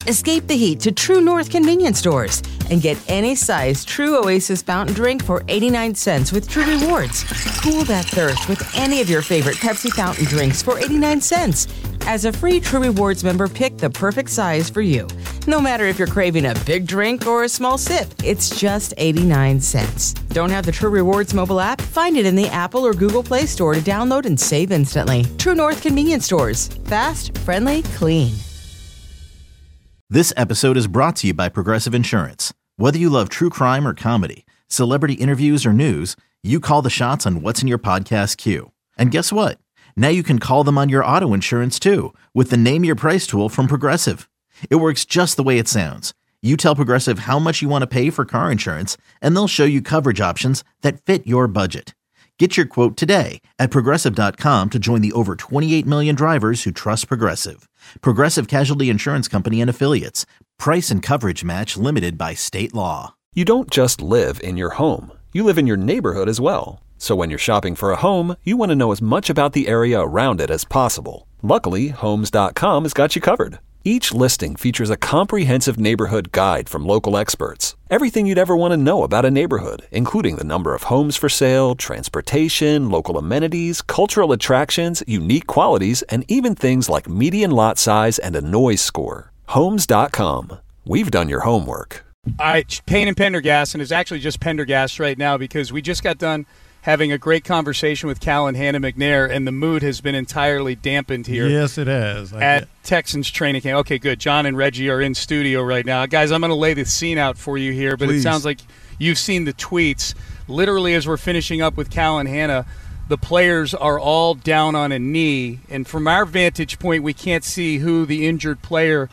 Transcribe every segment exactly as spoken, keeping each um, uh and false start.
Escape the heat to True North convenience stores and get any size True Oasis fountain drink for eighty-nine cents with True Rewards. Cool that thirst with any of your favorite Pepsi fountain drinks for eighty-nine cents. As a free True Rewards member, pick the perfect size for you. No matter if you're craving a big drink or a small sip, it's just eighty-nine cents. Don't have the True Rewards mobile app? Find it in the Apple or Google Play Store to download and save instantly. True North convenience stores. Fast, friendly, clean. This episode is brought to you by Progressive Insurance. Whether you love true crime or comedy, celebrity interviews or news, you call the shots on what's in your podcast queue. And guess what? Now you can call them on your auto insurance too with the Name Your Price tool from Progressive. It works just the way it sounds. You tell Progressive how much you want to pay for car insurance, and they'll show you coverage options that fit your budget. Get your quote today at Progressive dot com to join the over twenty-eight million drivers who trust Progressive. Progressive Casualty Insurance Company and Affiliates. Price and coverage match limited by state law. You don't just live in your home. You live in your neighborhood as well. So when you're shopping for a home, you want to know as much about the area around it as possible. Luckily, Homes dot com has got you covered. Each listing features a comprehensive neighborhood guide from local experts. Everything you'd ever want to know about a neighborhood, including the number of homes for sale, transportation, local amenities, cultural attractions, unique qualities, and even things like median lot size and a noise score. Homes dot com. We've done your homework. All right, Payne and Pendergast, and it's actually just Pendergast right now because we just got done having a great conversation with Cal and Hannah McNair, and the mood has been entirely dampened here. Yes, it has. I at get. Texans training camp. Okay, good. John and Reggie are in studio right now. Guys, I'm going to lay the scene out for you here, but Please. It sounds like you've seen the tweets. Literally, as we're finishing up with Cal and Hannah, the players are all down on a knee, and from our vantage point, we can't see who the injured player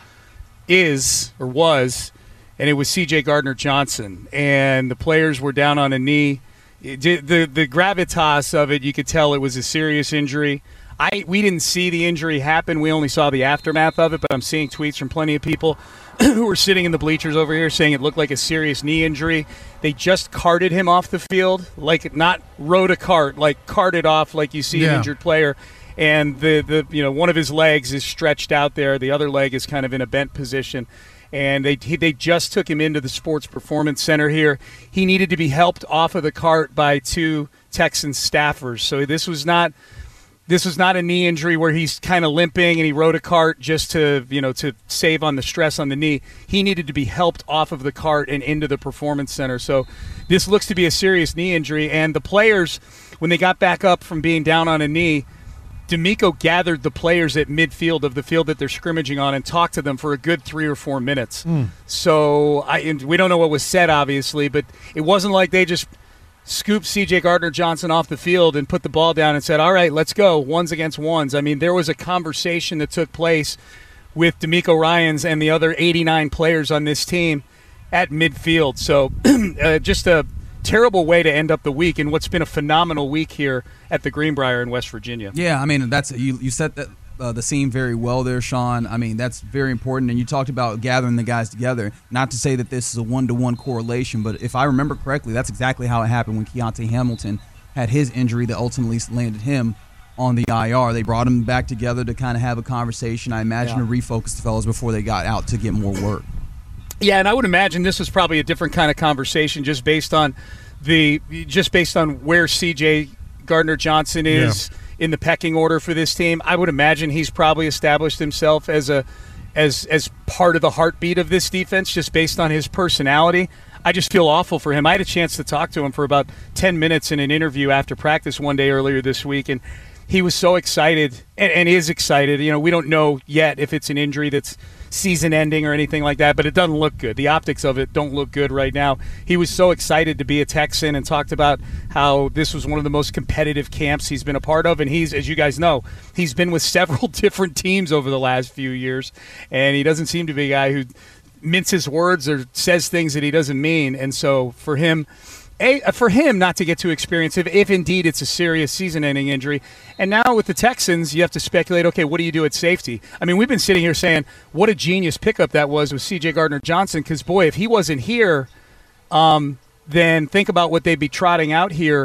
is or was, and it was C J Gardner-Johnson, and the players were down on a knee. The the gravitas of it, you could tell it was a serious injury. I we didn't see the injury happen. We only saw the aftermath of it, but I'm seeing tweets from plenty of people who were sitting in the bleachers over here saying it looked like a serious knee injury. They just carted him off the field, like not rode a cart, like carted off like you see yeah. an injured player. And the, the you know one of his legs is stretched out there. The other leg is kind of in a bent position. And they they just took him into the Sports Performance Center here. He needed to be helped off of the cart by two Texans staffers. So this was not this was not a knee injury where he's kind of limping and he rode a cart just to you know to save on the stress on the knee. He needed to be helped off of the cart and into the Performance Center. So this looks to be a serious knee injury. And the players, when they got back up from being down on a knee, D'Amico gathered the players at midfield of the field that they're scrimmaging on and talked to them for a good three or four minutes. Mm. So I, and we don't know what was said, obviously, but it wasn't like they just scooped C J Gardner-Johnson off the field and put the ball down and said, all right, let's go, ones against ones. I mean, there was a conversation that took place with D'Amico Ryans and the other eighty-nine players on this team at midfield. So uh, just a terrible way to end up the week in what's been a phenomenal week here at the Greenbrier in West Virginia. Yeah, I mean, that's you, you set that, uh, the scene very well there, Sean. I mean, that's very important, and you talked about gathering the guys together. Not to say that this is a one-to-one correlation, but if I remember correctly, that's exactly how it happened when Keontae Hamilton had his injury that ultimately landed him on the I R. They brought him back together to kind of have a conversation, I imagine, yeah. to refocus the fellas before they got out to get more work. Yeah, and I would imagine this was probably a different kind of conversation just based on the just based on where C J Gardner-Johnson is yeah. in the pecking order for this team. I would imagine he's probably established himself as a as as part of the heartbeat of this defense just based on his personality. I just feel awful for him. I had a chance to talk to him for about ten minutes in an interview after practice one day earlier this week, and he was so excited and, and is excited. You know, we don't know yet if it's an injury that's season-ending or anything like that, but it doesn't look good. The optics of it don't look good right now. He was so excited to be a Texan and talked about how this was one of the most competitive camps he's been a part of, and he's, as you guys know, he's been with several different teams over the last few years, and he doesn't seem to be a guy who minces words or says things that he doesn't mean, and so for him A, for him not to get to experience if, if indeed it's a serious season-ending injury. And now with the Texans, you have to speculate, okay, what do you do at safety? I mean, we've been sitting here saying what a genius pickup that was with C J Gardner-Johnson because, boy, if he wasn't here, um, then think about what they'd be trotting out here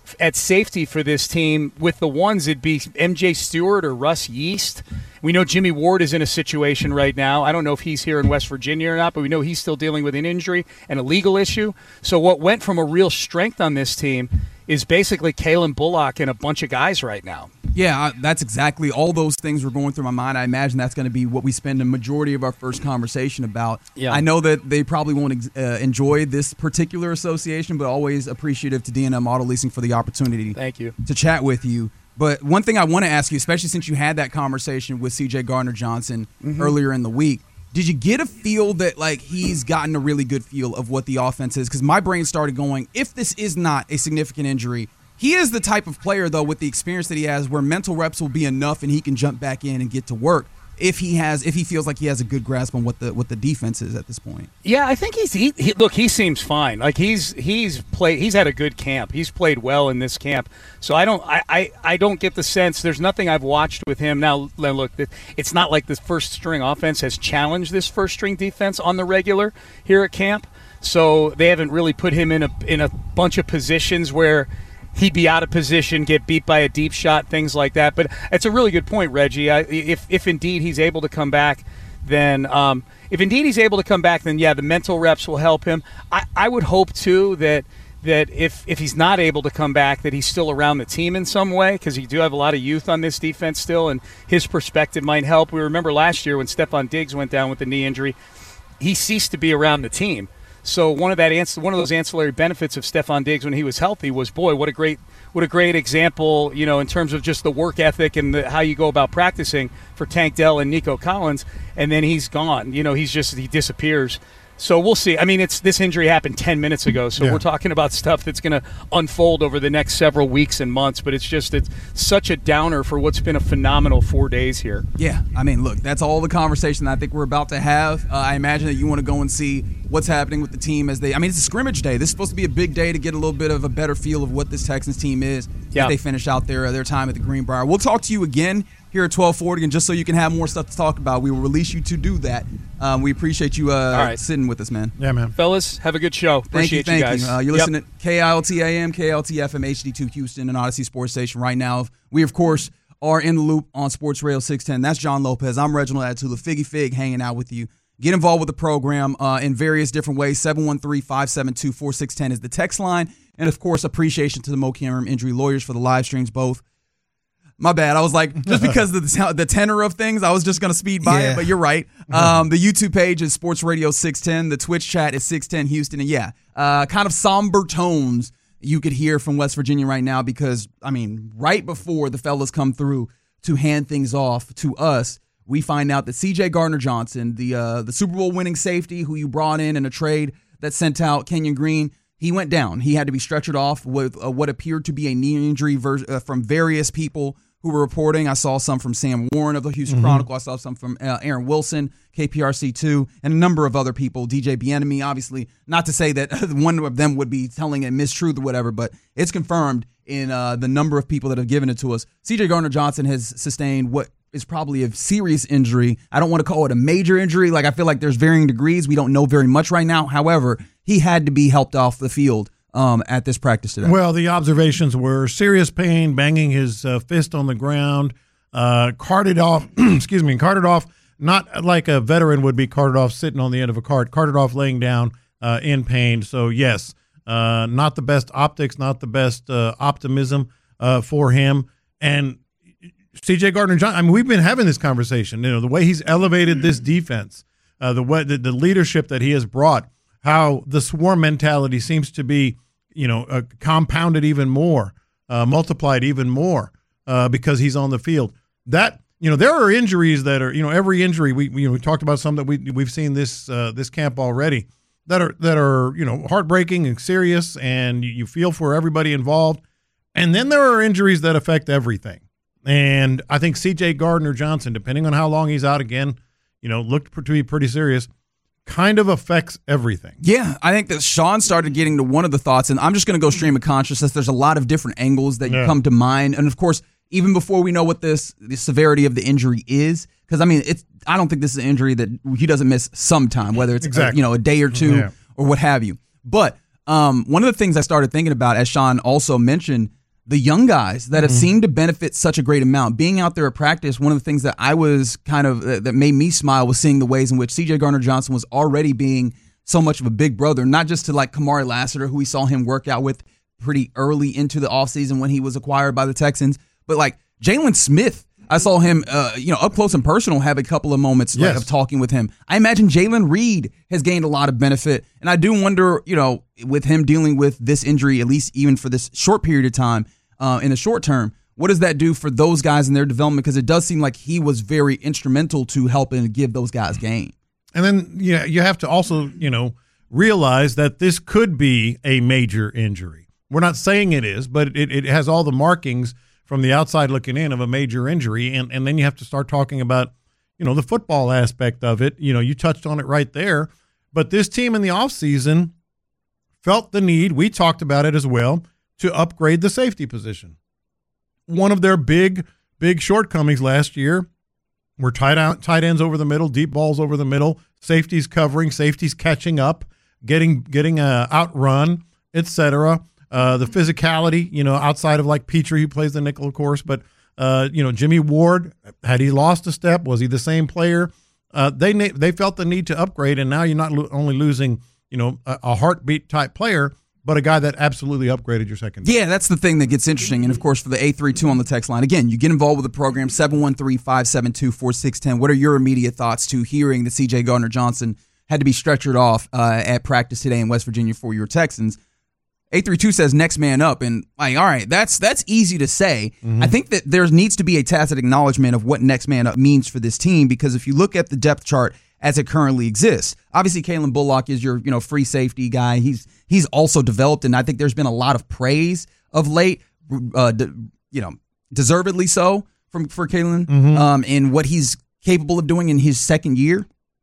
at safety for this team, with the ones, it'd be M J Stewart or Russ Yeast. We know Jimmy Ward is in a situation right now. I don't know if he's here in West Virginia or not, but we know he's still dealing with an injury and a legal issue. So what went from a real strength on this team is basically Kalen Bullock and a bunch of guys right now. Yeah, that's exactly all those things were going through my mind. I imagine that's going to be what we spend a majority of our first conversation about. Yeah. I know that they probably won't uh, enjoy this particular association, but always appreciative to D and M Auto Leasing for the opportunity Thank you. to chat with you. But one thing I want to ask you, especially since you had that conversation with C J Gardner-Johnson mm-hmm. earlier in the week, did you get a feel that like he's gotten a really good feel of what the offense is? Because my brain started going, if this is not a significant injury, he is the type of player, though, with the experience that he has, where mental reps will be enough and he can jump back in and get to work if he has, if he feels like he has a good grasp on what the what the defense is at this point. Yeah, I think he's he, he look. He seems fine. Like he's he's played. He's had a good camp. He's played well in this camp. So I don't I, I, I don't get the sense. There's nothing I've watched with him now. Look, it's not like this first string offense has challenged this first string defense on the regular here at camp. So they haven't really put him in a in a bunch of positions where he'd be out of position, get beat by a deep shot, things like that. But it's a really good point, Reggie. I, if if indeed he's able to come back, then um, if indeed he's able to come back, then yeah, the mental reps will help him. I, I would hope too that that if if he's not able to come back, that he's still around the team in some way, because you do have a lot of youth on this defense still, and his perspective might help. We remember last year when Stephon Diggs went down with the knee injury, he ceased to be around the team. So one of that one of those ancillary benefits of Stephon Diggs when he was healthy was, boy, what a great what a great example, you know, in terms of just the work ethic and the, how you go about practicing for Tank Dell and Nico Collins. And then he's gone. You know, he's just he disappears. So we'll see. I mean, it's this injury happened ten minutes ago, so yeah. We're talking about stuff that's going to unfold over the next several weeks and months, but it's just it's such a downer for what's been a phenomenal four days here. Yeah, I mean, look, that's all the conversation I think we're about to have. Uh, I imagine that you want to go and see what's happening with the team as they – I mean, it's a scrimmage day. This is supposed to be a big day to get a little bit of a better feel of what this Texans team is yeah. as they finish out their, their time at the Greenbrier. We'll talk to you again here at twelve forty, and just so you can have more stuff to talk about, we will release you to do that. Um, we appreciate you uh, right. sitting with us, man. Yeah, man. Fellas, have a good show. Appreciate thank you, you thank guys. you. Uh, you're yep. listening to K I L T A M, K L T F M, H D two Houston, and Odyssey Sports Station right now. We, of course, are in the loop on Sports Radio six ten. That's John Lopez. I'm Reginald Atula, Figgy Fig, hanging out with you. Get involved with the program uh, in various different ways. seven one three, five seven two, four six one zero is the text line. And, of course, appreciation to the Mo Cameron Injury Lawyers for the live streams both. My bad. I was like, just because of the, the tenor of things, I was just going to speed by yeah. it, but you're right. Um, the YouTube page is Sports Radio six ten. The Twitch chat is six ten Houston. And, yeah, uh, kind of somber tones you could hear from West Virginia right now because, I mean, right before the fellas come through to hand things off to us, we find out that C J Gardner-Johnson, the uh, the Super Bowl winning safety who you brought in in a trade that sent out Kenyon Green, he went down. He had to be stretchered off with uh, what appeared to be a knee injury ver- uh, from various people who were reporting. I saw some from Sam Warren of the Houston mm-hmm. Chronicle. I saw some from uh, Aaron Wilson, K P R C two, and a number of other people. D J Bieniemy, obviously, not to say that one of them would be telling a mistruth or whatever, but it's confirmed in uh, the number of people that have given it to us. C J Gardner-Johnson has sustained what is probably a serious injury. I don't want to call it a major injury. Like, I feel like there's varying degrees. We don't know very much right now. However, he had to be helped off the field Um, at this practice today. Well, the observations were serious pain, banging his uh, fist on the ground, uh, carted off, excuse me, carted off, not like a veteran would be carted off sitting on the end of a cart, carted off laying down uh, in pain. So, yes, uh, not the best optics, not the best uh, optimism uh, for him. And C J Gardner-Johnson, I mean, we've been having this conversation, you know, the way he's elevated this defense, uh, the way the, the leadership that he has brought, how the swarm mentality seems to be, you know, uh, compounded even more, uh, multiplied even more uh, because he's on the field. That, you know, there are injuries that are, you know, every injury we we, you know, we talked about some that we we've seen this uh, this camp already that are that are you know heartbreaking and serious, and you, you feel for everybody involved. And then there are injuries that affect everything. And I think C J Gardner-Johnson, depending on how long he's out again, you know, looked to be pretty serious. Kind of affects everything. Yeah, I think that Sean started getting to one of the thoughts, and I'm just going to go stream of consciousness. There's a lot of different angles that yeah. come to mind, and of course, even before we know what this the severity of the injury is, because I mean, it's I don't think this is an injury that he doesn't miss sometime, whether it's exactly. a, you know a day or two yeah. or what have you. But um, one of the things I started thinking about, as Sean also mentioned, the young guys that have mm-hmm. seemed to benefit such a great amount. Being out there at practice, one of the things that I was kind of, uh, that made me smile was seeing the ways in which C J Gardner-Johnson was already being so much of a big brother, not just to like Kamari Lassiter, who we saw him work out with pretty early into the offseason when he was acquired by the Texans, but like Jalen Smith. I saw him, uh, you know, up close and personal, have a couple of moments yes. like, of talking with him. I imagine Jalen Reed has gained a lot of benefit, and I do wonder, you know, with him dealing with this injury, at least even for this short period of time, uh, in the short term, what does that do for those guys in their development? Because it does seem like he was very instrumental to helping give those guys game. And then, yeah, you have to also, you know, realize that this could be a major injury. We're not saying it is, but it, it has all the markings from the outside looking in of a major injury. And, and then you have to start talking about, you know, the football aspect of it. You know, you touched on it right there. But this team in the offseason felt the need, we talked about it as well, to upgrade the safety position. One of their big, big shortcomings last year were tight, out, tight ends over the middle, deep balls over the middle, safeties covering, safeties catching up, getting getting uh, outrun, et cetera. Uh, the physicality, you know, outside of like Petrie, who plays the nickel, of course, but, uh, you know, Jimmy Ward, had he lost a step? Was he the same player? Uh, they they felt the need to upgrade, and now you're not lo- only losing, you know, a, a heartbeat type player, but a guy that absolutely upgraded your second. Yeah, that's the thing that gets interesting. And, of course, for the eight three two on the text line, again, you get involved with the program, seven one three, five seven two, four six one zero. What are your immediate thoughts to hearing that C J Gardner-Johnson had to be stretchered off uh, at practice today in West Virginia for your Texans? eight three two says next man up, and like, all right, that's that's easy to say. Mm-hmm. I think that there needs to be a tacit acknowledgement of what next man up means for this team, because if you look at the depth chart as it currently exists, obviously Kalen Bullock is your, you know, free safety guy. He's he's also developed, and I think there's been a lot of praise of late, uh, de, you know, deservedly so from for Kalen mm-hmm. um, in what he's capable of doing in his second year.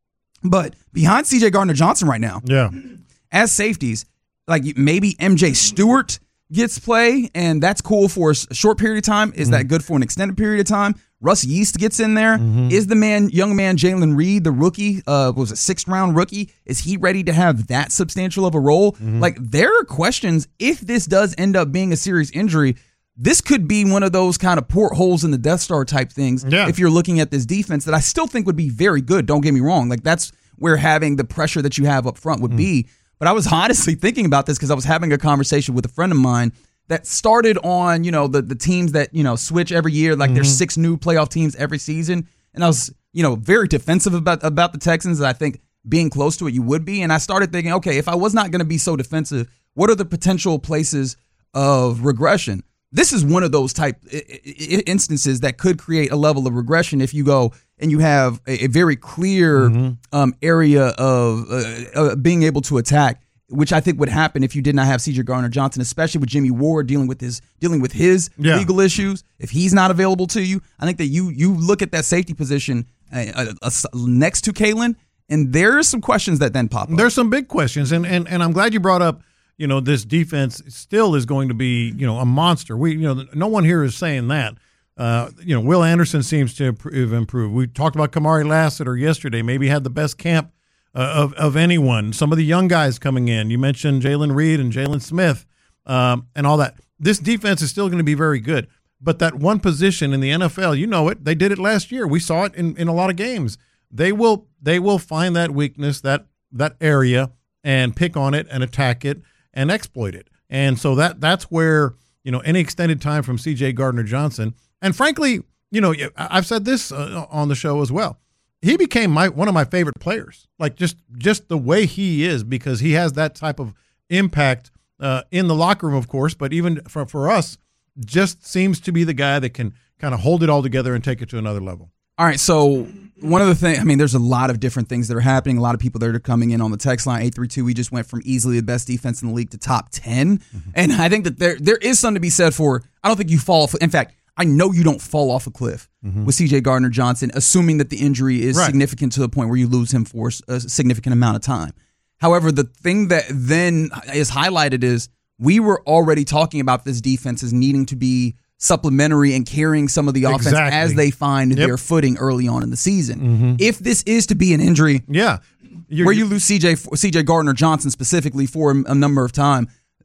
But behind C J Gardner-Johnson right now, yeah, as safeties, like maybe M J Stewart gets play, and that's cool for a short period of time. Is mm-hmm. that good for an extended period of time? Russ Yeast gets in there. Mm-hmm. Is the man, young man Jalen Reed, the rookie, uh, was a sixth round rookie? Is he ready to have that substantial of a role? Mm-hmm. Like, there are questions. If this does end up being a serious injury, this could be one of those kind of portholes in the Death Star type things. Yeah. If you're looking at this defense, that I still think would be very good. Don't get me wrong. Like, that's where having the pressure that you have up front would mm-hmm. be. But I was honestly thinking about this because I was having a conversation with a friend of mine that started on, you know, the, the teams that, you know, switch every year. Like mm-hmm. there's six new playoff teams every season. And I was, you know, very defensive about, about the Texans. I think being close to it, you would be. And I started thinking, okay, if I was not going to be so defensive, what are the potential places of regression? This is one of those type instances that could create a level of regression if you go and you have a, a very clear mm-hmm. um, area of uh, uh, being able to attack, which I think would happen if you did not have C J Gardner-Johnson, especially with Jimmy Ward dealing with his dealing with his yeah. legal issues. If he's not available to you, I think that you you look at that safety position uh, uh, uh, next to Kalen, and there's some questions that then pop up. There's some big questions, and and and I'm glad you brought up. You know, this defense still is going to be, you know, a monster. We, you know, no one here is saying that. Uh, you know, Will Anderson seems to have improved. We talked about Kamari Lassiter yesterday. Maybe had the best camp uh, of of anyone. Some of the young guys coming in. You mentioned Jalen Reed and Jalen Smith um, and all that. This defense is still going to be very good. But that one position in the N F L, you know it. They did it last year. We saw it in, in a lot of games. They will they will find that weakness, that that area, and pick on it and attack it and exploit it. And so that that's where, you know, any extended time from C J Gardner-Johnson, and frankly, you know, I've said this uh, on the show as well. He became my one of my favorite players, like just just the way he is, because he has that type of impact uh, in the locker room, of course, but even for, for us, just seems to be the guy that can kind of hold it all together and take it to another level. All right, so one of the things, I mean, there's a lot of different things that are happening. A lot of people that are coming in on the text line, eight three two. We just went from easily the best defense in the league to top ten. Mm-hmm. And I think that there there is something to be said for, I don't think you fall off. In fact, I know you don't fall off a cliff mm-hmm. with C J Gardner-Johnson, assuming that the injury is right. significant to the point where you lose him for a significant amount of time. However, the thing that then is highlighted is we were already talking about this defense as needing to be supplementary and carrying some of the offense exactly. as they find yep. their footing early on in the season. Mm-hmm. If this is to be an injury yeah, you're, where you lose C J C J Gardner-Johnson specifically for a number of time,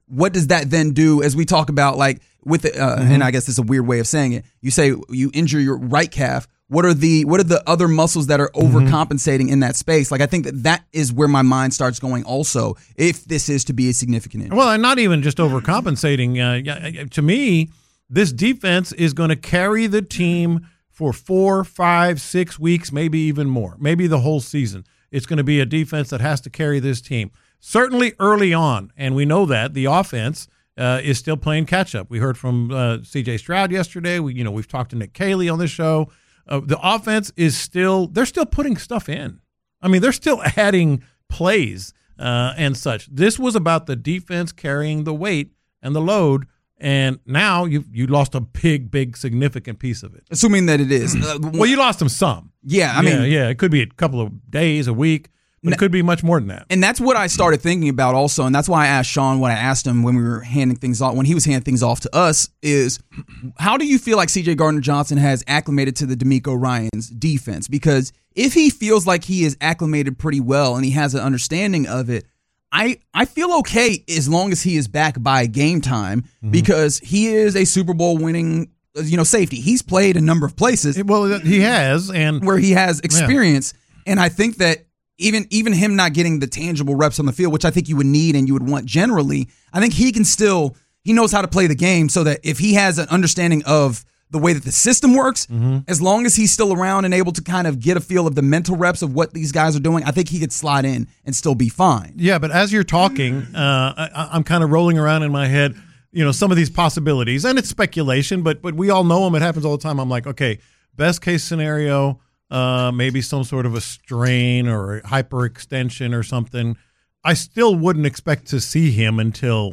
what does that then do as we talk about like with the, uh, mm-hmm. and I guess it's a weird way of saying it. You say you injure your right calf. What are the what are the other muscles that are overcompensating mm-hmm. in that space? Like I think that that is where my mind starts going. Also, if this is to be a significant injury. Well, and not even just overcompensating. Uh, to me, this defense is going to carry the team for four, five, six weeks, maybe even more, maybe the whole season. It's going to be a defense that has to carry this team. Certainly early on, and we know that the offense uh, is still playing catch up. We heard from uh, C J Stroud yesterday. We, you know, we've talked to Nick Caley on this show. Uh, the offense is still, they're still putting stuff in. I mean, they're still adding plays uh, and such. This was about the defense carrying the weight and the load, and now you you lost a big, big, significant piece of it. Assuming that it is. Uh, well, you lost them some. Yeah, I yeah, mean. Yeah, it could be a couple of days, a week. But it could be much more than that. And that's what I started thinking about also, and that's why I asked Sean when I asked him when we were handing things off, when he was handing things off to us, is how do you feel like C J Gardner-Johnson has acclimated to the DeMeco Ryans defense? Because if he feels like he is acclimated pretty well and he has an understanding of it, I, I feel okay as long as he is back by game time mm-hmm. because he is a Super Bowl winning you know, safety. He's played a number of places. Well, he has, and where he has experience, yeah. and I think that Even even him not getting the tangible reps on the field, which I think you would need and you would want generally, I think he can still, he knows how to play the game so that if he has an understanding of the way that the system works, mm-hmm. as long as he's still around and able to kind of get a feel of the mental reps of what these guys are doing, I think he could slide in and still be fine. Yeah, but as you're talking, uh, I, I'm kind of rolling around in my head, you know, some of these possibilities, and it's speculation, but but we all know them. It happens all the time. I'm like, okay, best case scenario, Uh, maybe some sort of a strain or a hyperextension or something. I still wouldn't expect to see him until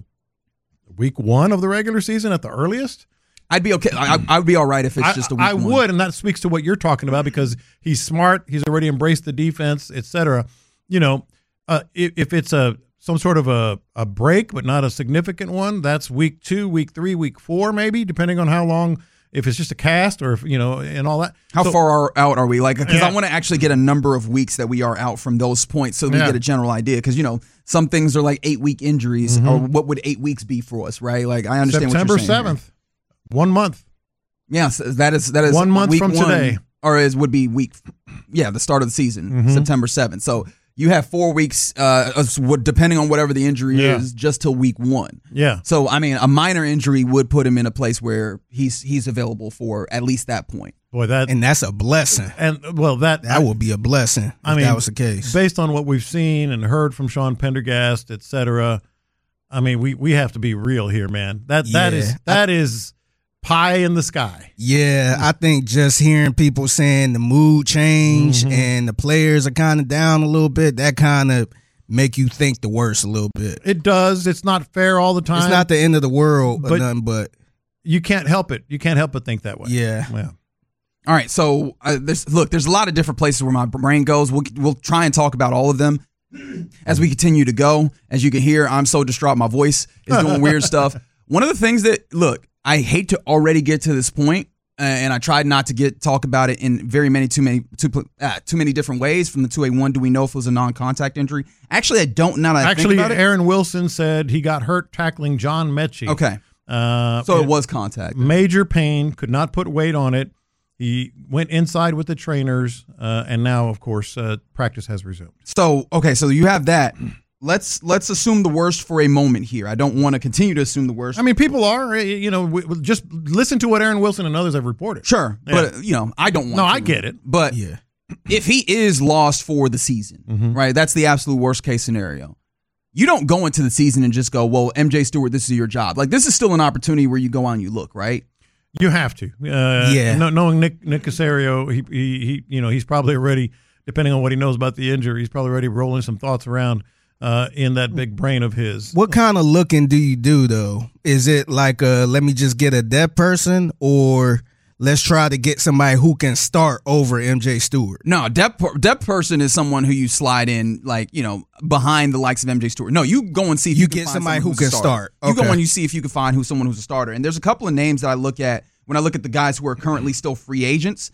week one of the regular season at the earliest. I'd be okay. I, I would be all right if it's just a week I, I one. would, and that speaks to what you're talking about because he's smart. He's already embraced the defense, et cetera. You know, uh, if, if it's a some sort of a, a break, but not a significant one, that's week two, week three, week four, maybe, depending on how long. If it's just a cast or, if, you know, and all that. How so, far are, out are we? Like, because yeah. I want to actually get a number of weeks that we are out from those points so we yeah. get a general idea. Because, you know, some things are like eight-week injuries. Mm-hmm. Or what would eight weeks be for us, right? Like, I understand September what you're saying. seventh. Here. One month. Yes, yeah, so that is that is one month week from one, today. Or is would be week, yeah, the start of the season, mm-hmm. September seventh. So you have four weeks, uh, depending on whatever the injury yeah. is, just till week one. Yeah. So I mean, a minor injury would put him in a place where he's he's available for at least that point. Boy, that and that's a blessing. And well, that that I, would be a blessing. If I mean, that was the case. Based on what we've seen and heard from Sean Pendergast, et cetera. I mean, we we have to be real here, man. That that yeah. is that I, is. Pie in the sky. Yeah, I think just hearing people saying the mood change mm-hmm. and the players are kind of down a little bit, that kind of make you think the worst a little bit. It does. It's not fair all the time. It's not the end of the world or but nothing, but you can't help it. You can't help but think that way. Yeah. Yeah. All right. So uh, there's look, there's a lot of different places where my brain goes. We'll we'll try and talk about all of them as we continue to go. As you can hear, I'm so distraught. My voice is doing weird stuff. One of the things that look. I hate to already get to this point, uh, and I tried not to get talk about it in very many too many too, uh, too many different ways. From the two A one, do we know if it was a non-contact injury? Actually, I don't. Now that I Actually, think about it, Aaron Wilson said he got hurt tackling John Mechie. Okay, uh, so it was contact. Major pain, could not put weight on it. He went inside with the trainers, uh, and now, of course, uh, practice has resumed. So okay, so you have that. Let's let's assume the worst for a moment here. I don't want to continue to assume the worst. I mean, people are, you know, we, we just listen to what Aaron Wilson and others have reported. Sure, yeah. but, you know, I don't want no, to. No, I get it. But yeah. if he is lost for the season, mm-hmm. right, that's the absolute worst case scenario. You don't go into the season and just go, well, M J Stewart, this is your job. Like, this is still an opportunity where you go out and you look, right? You have to. Uh, yeah. No, knowing Nick Nick Caserio, he, he, he, you know, he's probably already, depending on what he knows about the injury, he's probably already rolling some thoughts around Uh, in that big brain of his. What kind of looking do you do, though? Is it like, uh, let me just get a dead person, or let's try to get somebody who can start over M J Stewart? No, depth, depth person is someone who you slide in, like, you know, behind the likes of M J Stewart. No, you go and see if you, you can get find somebody who can start. Okay. You go and you see if you can find who someone who's a starter. And there's a couple of names that I look at when I look at the guys who are currently still free agents.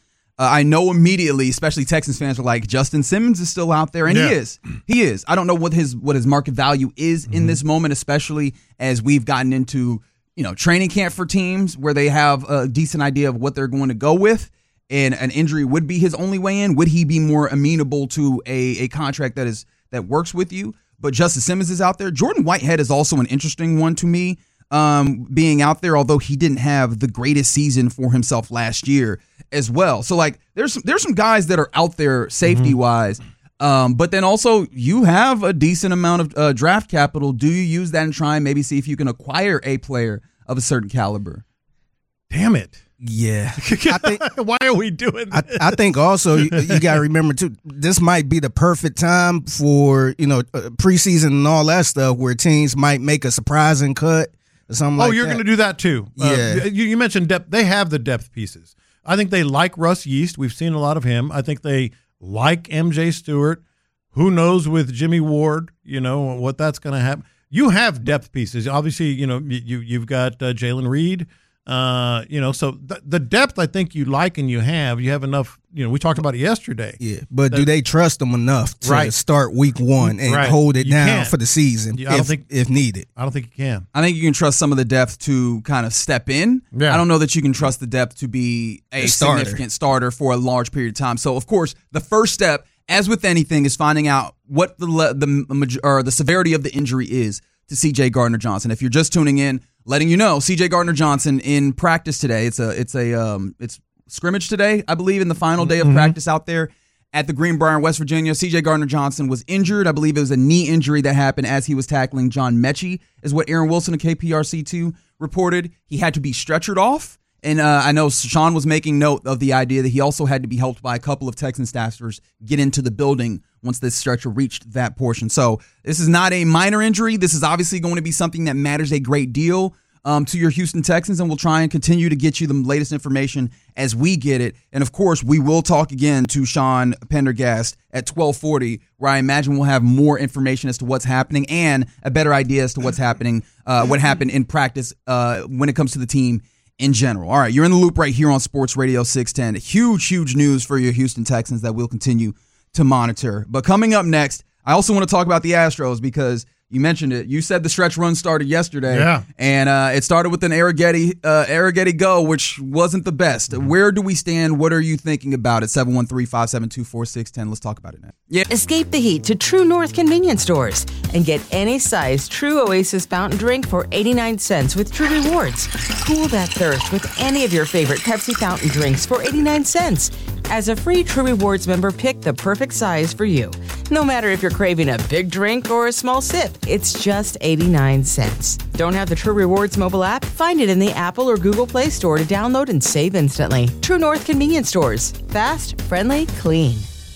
Uh, I know immediately, especially Texans fans are like, Justin Simmons is still out there, and yeah. he is. He is. I don't know what his what his market value is mm-hmm. in this moment, especially as we've gotten into, you know, training camp for teams where they have a decent idea of what they're going to go with, and an injury would be his only way in. Would he be more amenable to a, a contract that is that works with you? But Justin Simmons is out there. Jordan Whitehead is also an interesting one to me, um, being out there, although he didn't have the greatest season for himself last year as well. So, like, there's some, there's some guys that are out there safety-wise, mm-hmm. um, but then also you have a decent amount of uh, draft capital. Do you use that and try and maybe see if you can acquire a player of a certain caliber? Damn it. Yeah. I think, Why are we doing this? I, I think also you, you got to remember, too, this might be the perfect time for, you know, uh, preseason and all that stuff where teams might make a surprising cut or something oh, like you're that. going to do that, too. Yeah. Uh, you, you mentioned depth. They have the depth pieces. I think they like Russ Yeast. We've seen a lot of him. I think they like M J Stewart. Who knows with Jimmy Ward, you know, what that's going to happen. You have depth pieces. Obviously, you know, you, you've got uh, Jalen Reed. Uh, you know, so th- the depth I think you like and you have. You have enough, you know, we talked about it yesterday. Yeah, but that, do they trust them enough to right. start week one and right. hold it you down can't. for the season I don't if, think, if needed? I don't think you can. I think you can trust some of the depth to kind of step in. Yeah. I don't know that you can trust the depth to be a starter. significant starter for a large period of time. So, of course, the first step, as with anything, is finding out what the the or the severity of the injury is to C J Gardner-Johnson. If you're just tuning in, letting you know, C J Gardner-Johnson in practice today. It's a it's a um it's scrimmage today, I believe, in the final day of mm-hmm. practice out there at the Greenbrier in West Virginia. C J Gardner-Johnson was injured. I believe it was a knee injury that happened as he was tackling John Mechie, is what Aaron Wilson of K P R C two reported. He had to be stretchered off. And uh, I know Sean was making note of the idea that he also had to be helped by a couple of Texan staffers get into the building once this stretcher reached that portion. So this is not a minor injury. This is obviously going to be something that matters a great deal um, to your Houston Texans, and we'll try and continue to get you the latest information as we get it. And, of course, we will talk again to Sean Pendergast at twelve forty, where I imagine we'll have more information as to what's happening and a better idea as to what's happening, uh, what happened in practice uh, when it comes to the team in general. All right, you're in the loop right here on Sports Radio six ten. Huge, huge news for your Houston Texans that we'll continue to monitor. But coming up next, I also want to talk about the Astros because you mentioned it. You said the stretch run started yesterday. Yeah. And uh, it started with an Arrighetti, uh, Arrighetti go, which wasn't the best. Mm-hmm. Where do we stand? What are you thinking about it? seven one three, five seven two, four six one zero. Let's talk about it now. Yeah. Escape the heat to True North convenience stores and get any size True Oasis fountain drink for eighty-nine cents with True Rewards. Cool that thirst with any of your favorite Pepsi fountain drinks for eighty-nine cents. As a free True Rewards member, pick the perfect size for you. No matter if you're craving a big drink or a small sip, it's just eighty-nine cents. Don't have the True Rewards mobile app? Find it in the Apple or Google Play Store to download and save instantly. True North convenience stores. Fast, friendly, clean.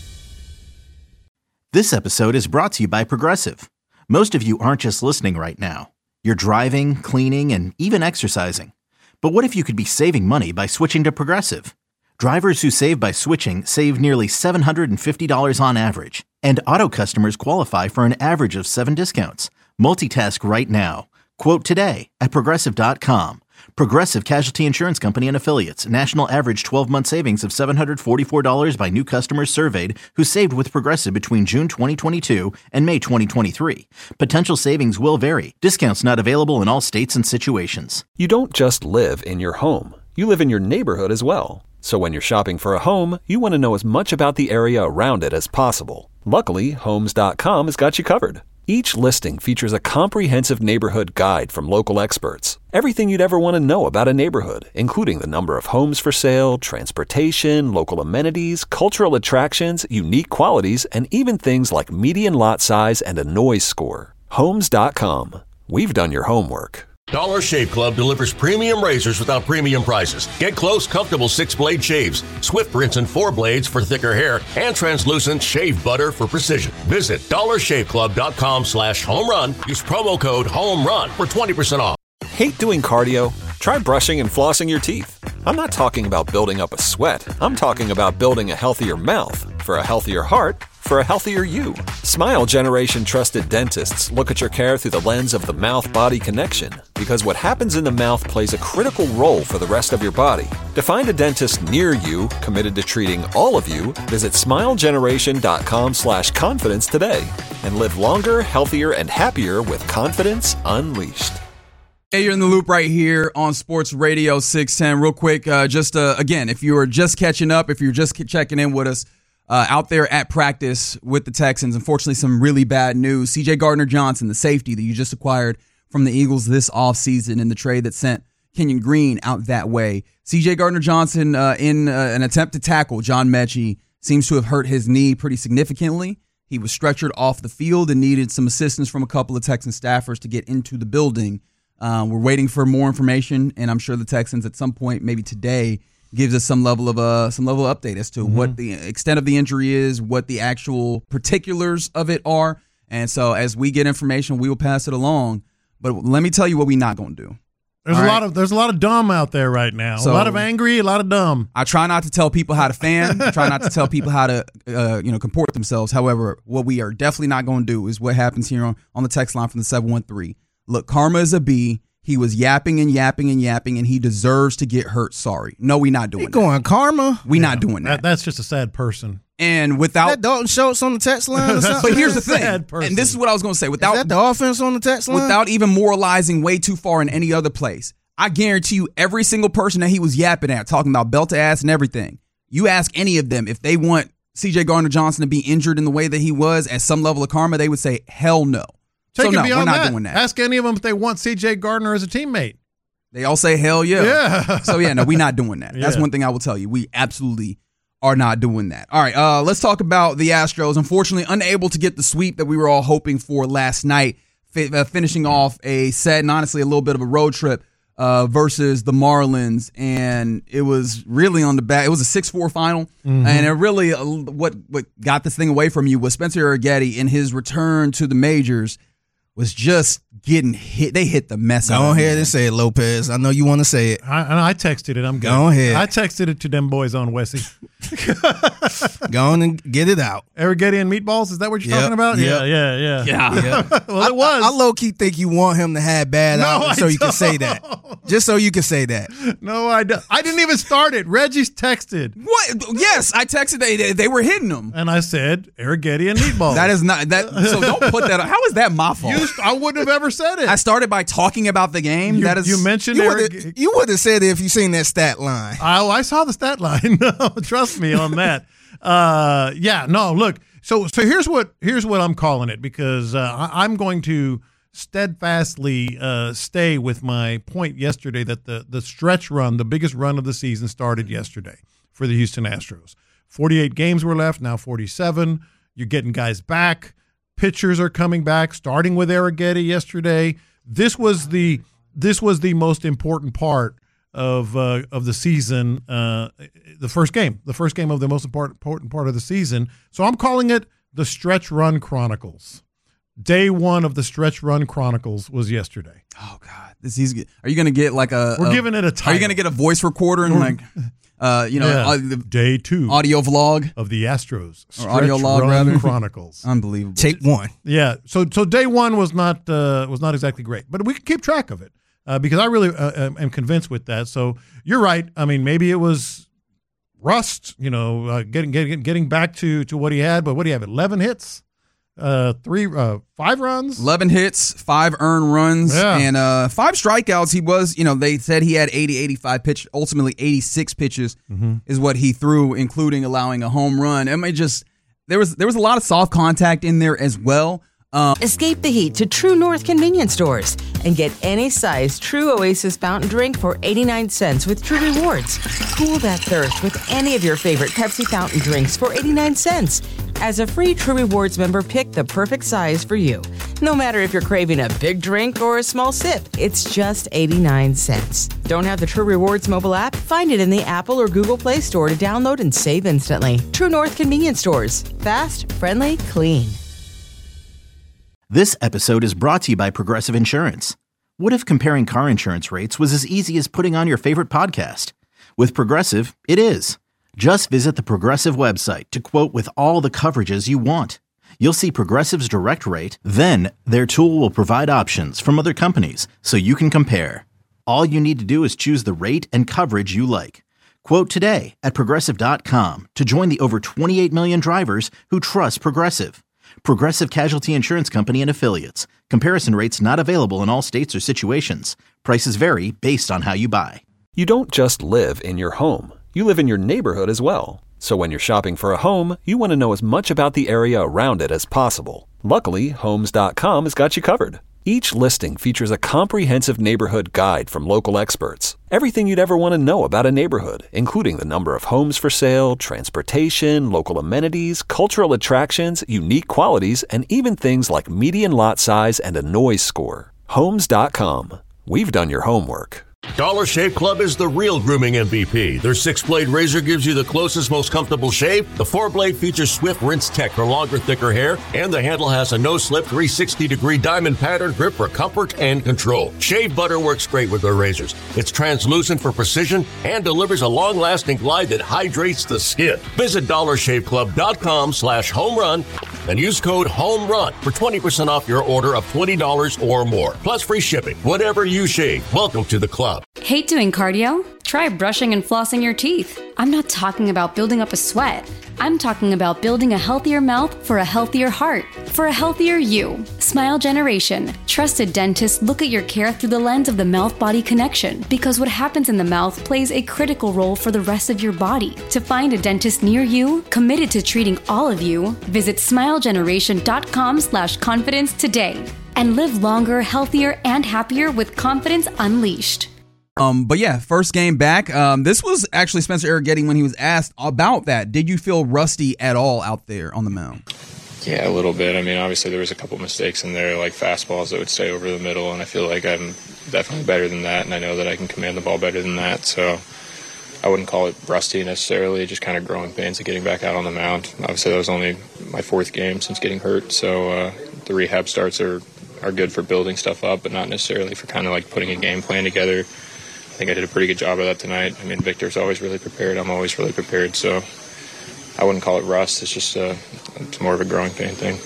This episode is brought to you by Progressive. Most of you aren't just listening right now. You're driving, cleaning, and even exercising. But what if you could be saving money by switching to Progressive? Drivers who save by switching save nearly seven hundred fifty dollars on average. And auto customers qualify for an average of seven discounts. Multitask right now. Quote today at Progressive dot com. Progressive Casualty Insurance Company and Affiliates. National average twelve-month savings of seven hundred forty-four dollars by new customers surveyed who saved with Progressive between June twenty twenty-two and May twenty twenty-three. Potential savings will vary. Discounts not available in all states and situations. You don't just live in your home. You live in your neighborhood as well. So when you're shopping for a home, you want to know as much about the area around it as possible. Luckily, Homes dot com has got you covered. Each listing features a comprehensive neighborhood guide from local experts. Everything you'd ever want to know about a neighborhood, including the number of homes for sale, transportation, local amenities, cultural attractions, unique qualities, and even things like median lot size and a noise score. Homes dot com. We've done your homework. Dollar Shave Club delivers premium razors without premium prices. Get close, comfortable six-blade shaves, Swift rinse and four blades for thicker hair, and translucent shave butter for precision. Visit dollar shave club dot com slash home run. Use promo code HOMERUN for twenty percent off. Hate doing cardio? Try brushing and flossing your teeth. I'm not talking about building up a sweat. I'm talking about building a healthier mouth. For a healthier heart, for a healthier you. Smile Generation trusted dentists look at your care through the lens of the mouth-body connection, because what happens in the mouth plays a critical role for the rest of your body. To find a dentist near you committed to treating all of you, visit smilegeneration.com slash confidence today and live longer, healthier, and happier with confidence unleashed. Hey, you're in the loop right here on Sports Radio six ten. Real quick, uh, just uh, again, if you are just catching up, if you're just checking in with us, uh, out there at practice with the Texans, unfortunately, some really bad news. C J Gardner-Johnson, the safety that you just acquired from the Eagles this offseason in the trade that sent Kenyon Green out that way. C J Gardner-Johnson, uh, in uh, an attempt to tackle John Mechie, seems to have hurt his knee pretty significantly. He was stretchered off the field and needed some assistance from a couple of Texan staffers to get into the building. Uh, we're waiting for more information, and I'm sure the Texans at some point, maybe today, gives us some level of uh, some level of update as to mm-hmm. what the extent of the injury is, what the actual particulars of it are. And so as we get information, we will pass it along. But let me tell you what we're not going to do. There's All a right? lot of there's a lot of dumb out there right now. So, a lot of angry, a lot of dumb. I try not to tell people how to fan. I try not to tell people how to uh, you know comport themselves. However, what we are definitely not going to do is what happens here on, on the text line from the seven one three. Look, karma is a B. He was yapping and yapping and yapping, and he deserves to get hurt. Sorry. No, we not doing you that. going karma? We yeah, not doing that. that. That's just a sad person. And without that Dalton Schultz on the text line or something? But here's the thing, and this is what I was going to say. Without is that the offense on the text line? Without even moralizing way too far in any other place, I guarantee you every single person that he was yapping at, talking about belt to ass and everything, you ask any of them if they want C J Gardner-Johnson to be injured in the way that he was at some level of karma, they would say, hell no. Take so it no, beyond we're not that. doing that. Ask any of them if they want C J Gardner as a teammate. They all say hell yeah. Yeah. So yeah, no, we're not doing that. That's yeah. one thing I will tell you. We absolutely are not doing that. All right, uh, let's talk about the Astros. Unfortunately, unable to get the sweep that we were all hoping for last night, fi- uh, finishing off a sad and honestly a little bit of a road trip uh, versus the Marlins, and it was really on the back. It was a six four final, mm-hmm. and it really uh, what what got this thing away from you was Spencer Arrighetti in his return to the majors was just getting hit. They hit the mess out of him. Go ahead and say it, Lopez. I know you want to say it. I, I texted it. I'm good. Go ahead. I texted it to them boys on Wessie. Go on and get it out. Arrighetti and meatballs? Is that what you're yep. talking about? Yep. Yeah, yeah, yeah. Yeah. yeah. Well, I, it was. I, I low-key think you want him to have bad no, outfits so you can say that. Just so you can say that. No, I don't. I didn't even start it. Reggie's texted. What? Yes, I texted. They they, they were hitting him. And I said, Arrighetti and meatballs. That is not that. So don't put that on. How is that my fault? You, I wouldn't have ever said it. I started by talking about the game. You, that is, you mentioned you Eric. Would you would have said it if you seen that stat line. Oh, I saw the stat line. No, trust me on that. Uh, yeah, no. Look, so so here's what here's what I'm calling it because uh, I, I'm going to steadfastly uh, stay with my point yesterday that the the stretch run, the biggest run of the season, started yesterday for the Houston Astros. forty-eight games were left, now forty-seven. You're getting guys back. Pitchers are coming back, starting with Arrighetti yesterday. This was the this was the most important part of uh, of the season, uh, the first game, the first game of the most important, important part of the season. So I'm calling it the Stretch Run Chronicles. Day one of the Stretch Run Chronicles was yesterday. Oh God, this is. Are you going to get like a? We're a, giving it a title. Are you going to get a voice recorder and like, uh, you know, yeah. uh, the day two audio vlog of the Astros Stretch audio log Run rather Chronicles. Unbelievable. Tape one. Yeah. So so day one was not uh, was not exactly great, but we can keep track of it. Uh, because I really uh, am convinced with that. So you're right. I mean, maybe it was rust, you know, uh, getting getting getting back to, to what he had. But what do you have? eleven hits, uh, three, uh, five runs, eleven hits, five earned runs, yeah. and uh, five strikeouts. He was, you know, they said he had eighty, eighty-five pitches. Ultimately, eighty-six pitches mm-hmm. is what he threw, including allowing a home run. I mean, just there was there was a lot of soft contact in there as well. Um, Escape the heat to True North convenience stores and get any size True Oasis fountain drink for eighty-nine cents with True Rewards. Cool that thirst with any of your favorite Pepsi fountain drinks for eighty-nine cents. As a free True Rewards member, pick the perfect size for you. No matter if you're craving a big drink or a small sip, it's just eighty-nine cents. Don't have the True Rewards mobile app? Find it in the Apple or Google Play Store to download and save instantly. True North convenience stores. Fast, friendly, clean. This episode is brought to you by Progressive Insurance. What if comparing car insurance rates was as easy as putting on your favorite podcast? With Progressive, it is. Just visit the Progressive website to quote with all the coverages you want. You'll see Progressive's direct rate, then their tool will provide options from other companies so you can compare. All you need to do is choose the rate and coverage you like. Quote today at Progressive dot com to join the over twenty-eight million drivers who trust Progressive. Progressive Casualty Insurance Company and Affiliates. Comparison rates not available in all states or situations. Prices vary based on how you buy. You don't just live in your home. You live in your neighborhood as well. So when you're shopping for a home, you want to know as much about the area around it as possible. Luckily, Homes dot com has got you covered. Each listing features a comprehensive neighborhood guide from local experts. Everything you'd ever want to know about a neighborhood, including the number of homes for sale, transportation, local amenities, cultural attractions, unique qualities, and even things like median lot size and a noise score. Homes dot com. We've done your homework. Dollar Shave Club is the real grooming M V P. Their six-blade razor gives you the closest, most comfortable shave. The four-blade features Swift Rinse Tech for longer, thicker hair. And the handle has a no-slip three sixty degree diamond pattern grip for comfort and control. Shave butter works great with their razors. It's translucent for precision and delivers a long-lasting glide that hydrates the skin. Visit dollar shave club dot com slash home run and use code HOMERUN for twenty percent off your order of twenty dollars or more. Plus free shipping. Whatever you shave, welcome to the club. Hate doing cardio? Try brushing and flossing your teeth. I'm not talking about building up a sweat. I'm talking about building a healthier mouth for a healthier heart, for a healthier you. Smile Generation. Trusted dentists look at your care through the lens of the mouth-body connection, because what happens in the mouth plays a critical role for the rest of your body. To find a dentist near you, committed to treating all of you, visit smile generation dot com slash confidence today. And live longer, healthier, and happier with confidence unleashed. Um, but yeah, first game back. Um, this was actually Spencer Arrighetti when he was asked about that. Did you feel rusty at all out there on the mound? Yeah, a little bit. I mean, obviously there was a couple mistakes in there, like fastballs that would stay over the middle, and I feel like I'm definitely better than that, and I know that I can command the ball better than that. So I wouldn't call it rusty necessarily, just kind of growing pains of getting back out on the mound. Obviously that was only my fourth game since getting hurt, so uh, the rehab starts are, are good for building stuff up, but not necessarily for kind of like putting a game plan together. I think I did a pretty good job of that tonight. I mean, Victor's always really prepared. I'm always really prepared. So I wouldn't call it rust. It's just uh, it's more of a growing pain thing.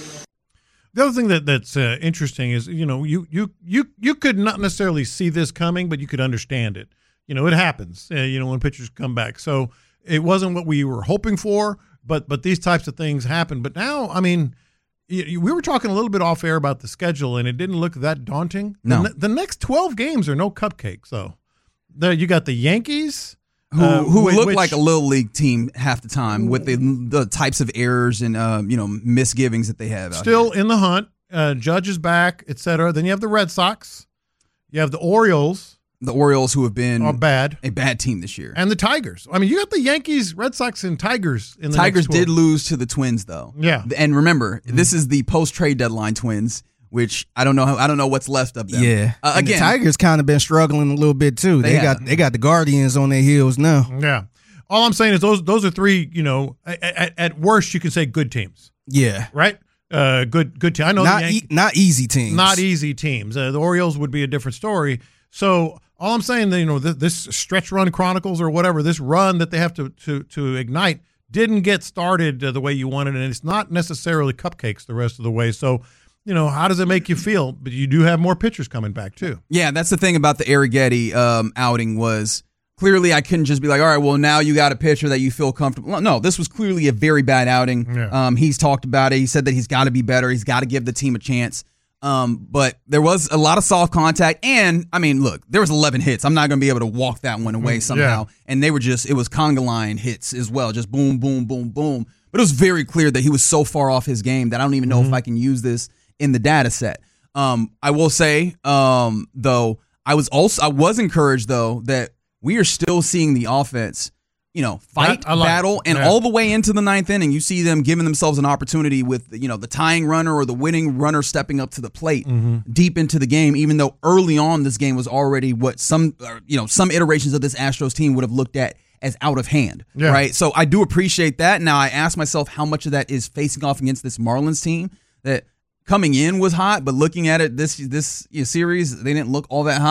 The other thing that that's uh, interesting is, you know, you you you you could not necessarily see this coming, but you could understand it. You know, it happens. Uh, you know, when pitchers come back. So it wasn't what we were hoping for, but but these types of things happen. But now, I mean, we were talking a little bit off air about the schedule, and it didn't look that daunting. No, the, the next twelve games are no cupcakes, though. There you got the Yankees, who uh, who which, look like a little league team half the time with the the types of errors and uh, you know misgivings that they have. Out still here. in the hunt. Uh, Judge is back, et cetera. Then you have the Red Sox, you have the Orioles. The Orioles, who have been are bad, a bad team this year, and the Tigers. I mean, you got the Yankees, Red Sox, and Tigers in the Tigers next did lose to the Twins, though. Yeah, and remember, mm-hmm. this is the post trade deadline Twins. Which I don't know. How, I don't know what's left of them. Yeah. Uh, again, the Tigers kind of been struggling a little bit too. They, they got they got the Guardians on their heels now. Yeah. All I'm saying is those those are three. You know, at, at worst you can say good teams. Yeah. Right. Uh, good good team. I know not the Yankees, e- not easy teams. Not easy teams. Uh, the Orioles would be a different story. So all I'm saying, that, you know, this, this stretch run chronicles or whatever, this run that they have to to to ignite didn't get started uh, the way you wanted, and it's not necessarily cupcakes the rest of the way. So. You know, how does it make you feel? But you do have more pitchers coming back, too. Yeah, that's the thing about the Arrighetti um, outing was clearly I couldn't just be like, all right, well, now you got a pitcher that you feel comfortable. No, this was clearly a very bad outing. Yeah. Um, he's talked about it. He said that he's got to be better. He's got to give the team a chance. Um, but there was a lot of soft contact. And, I mean, look, there was eleven hits. I'm not going to be able to walk that one away somehow. Yeah. And they were just, it was conga line hits as well. Just boom, boom, boom, boom. But it was very clear that he was so far off his game that I don't even know mm-hmm. if I can use this in the data set. Um, I will say, um, though, I was also I was encouraged though that we are still seeing the offense, you know, fight, I, I like battle, and yeah. all the way into the ninth inning. You see them giving themselves an opportunity with, you know, the tying runner or the winning runner stepping up to the plate mm-hmm. deep into the game. Even though early on this game was already what some, you know, some iterations of this Astros team would have looked at as out of hand, yeah. right? So I do appreciate that. Now I ask myself how much of that is facing off against this Marlins team that. Coming in was hot, but looking at it this this you know, series, they didn't look all that hot.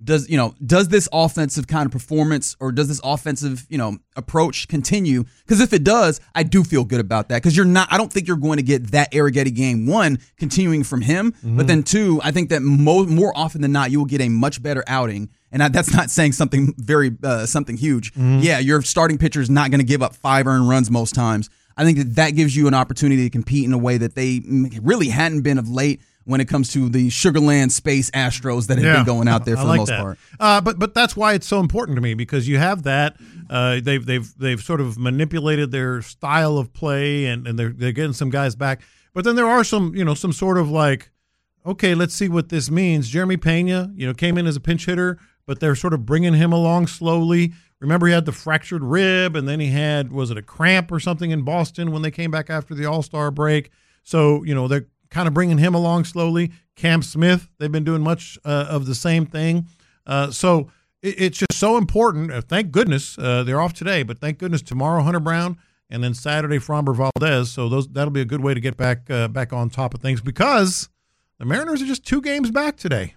does you know does this offensive kind of performance or does this offensive you know approach continue? Because if it does, I do feel good about that. Because you're not, I don't think you're going to get that Arrighetti game one continuing from him. Mm-hmm. But then two, I think that mo- more often than not, you will get a much better outing. And I, that's not saying something very uh, something huge. Mm-hmm. Yeah, your starting pitcher is not going to give up five earned runs most times. I think that that gives you an opportunity to compete in a way that they really hadn't been of late. When it comes to the Sugarland Space Astros that have yeah, been going out there for like the most that. part, uh, but but that's why it's so important to me because you have that uh, they've they've they've sort of manipulated their style of play and, and they're they're getting some guys back, but then there are some you know some sort of like okay, let's see what this means. Jeremy Pena you know came in as a pinch hitter, but they're sort of bringing him along slowly. Remember he had the fractured rib and then he had was it a cramp or something in Boston when they came back after the All-Star break. So you know they're kind of bringing him along slowly. Cam Smith, they've been doing much uh, of the same thing. Uh, so it, it's just so important. Uh, thank goodness uh, they're off today, but thank goodness tomorrow Hunter Brown and then Saturday Framber Valdez. So those that'll be a good way to get back uh, back on top of things because the Mariners are just two games back today.